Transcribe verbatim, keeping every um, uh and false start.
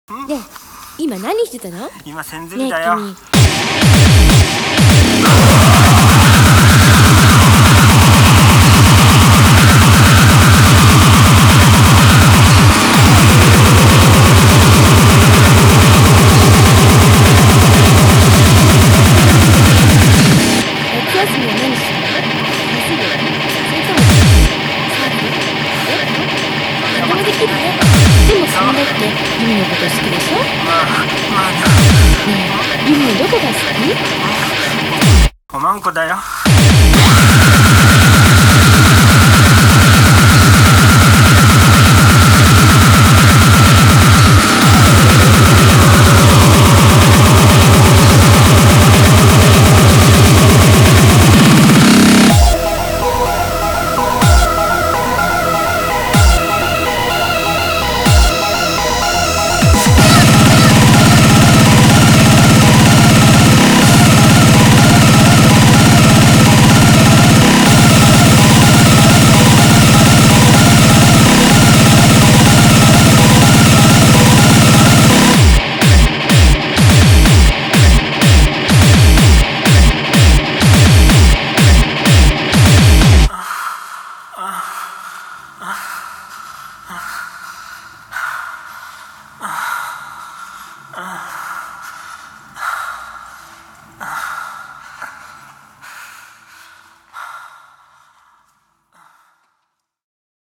で、今何してたの？ 今千釣りだよ。 ねえ君。夏休みは何するの？走る？それともサーフィン？え？何でもできるね。でも君だってユミのこと好きでしょ？ まあまあねえ、ユミのどこが好き？ おまんこだよ。